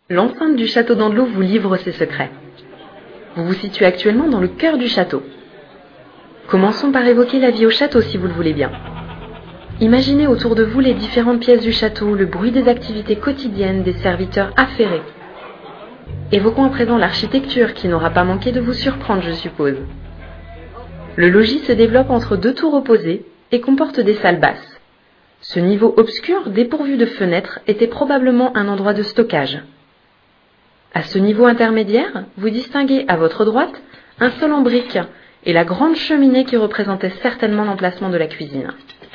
L'enceinte du château d'Andelot vous livre ses secrets. Vous vous situez actuellement dans le cœur du château. Commençons par évoquer la vie au château si vous le voulez bien. Imaginez autour de vous les différentes pièces du château, le bruit des activités quotidiennes des serviteurs affairés. Évoquons à présent l'architecture qui n'aura pas manqué de vous surprendre, je suppose. Le logis se développe entre deux tours opposées et comporte des salles basses. Ce niveau obscur, dépourvu de fenêtres, était probablement un endroit de stockage. À ce niveau intermédiaire, vous distinguez à votre droite un sol en briques et la grande cheminée qui représentait certainement l'emplacement de la cuisine.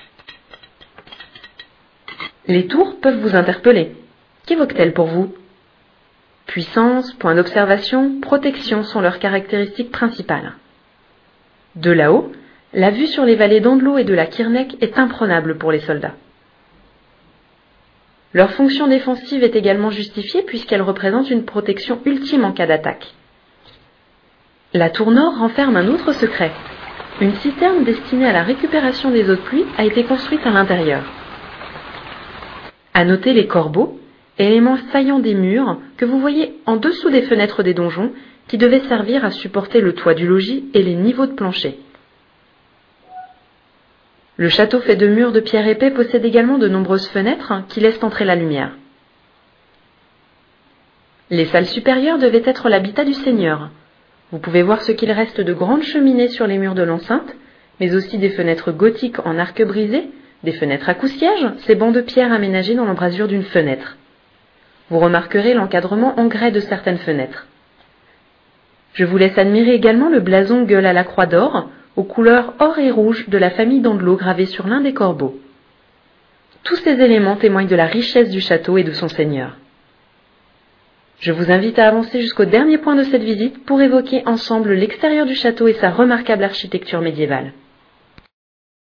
Les tours peuvent vous interpeller. Qu'évoquent-elles pour vous ? Puissance, point d'observation, protection sont leurs caractéristiques principales. De là-haut, la vue sur les vallées d'Andelot et de la Kirnec est imprenable pour les soldats. Leur fonction défensive est également justifiée puisqu'elle représente une protection ultime en cas d'attaque. La tour nord renferme un autre secret. Une citerne destinée à la récupération des eaux de pluie a été construite à l'intérieur. À noter les corbeaux, éléments saillants des murs que vous voyez en dessous des fenêtres des donjons qui devaient servir à supporter le toit du logis et les niveaux de plancher. Le château fait de murs de pierre épais possède également de nombreuses fenêtres qui laissent entrer la lumière. Les salles supérieures devaient être l'habitat du seigneur. Vous pouvez voir ce qu'il reste de grandes cheminées sur les murs de l'enceinte, mais aussi des fenêtres gothiques en arc brisé, des fenêtres à coussièges, ces bancs de pierre aménagés dans l'embrasure d'une fenêtre. Vous remarquerez l'encadrement en grès de certaines fenêtres. Je vous laisse admirer également le blason gueule à la croix d'or, aux couleurs or et rouge de la famille d'Andelot gravé sur l'un des corbeaux. Tous ces éléments témoignent de la richesse du château et de son seigneur. Je vous invite à avancer jusqu'au dernier point de cette visite pour évoquer ensemble l'extérieur du château et sa remarquable architecture médiévale.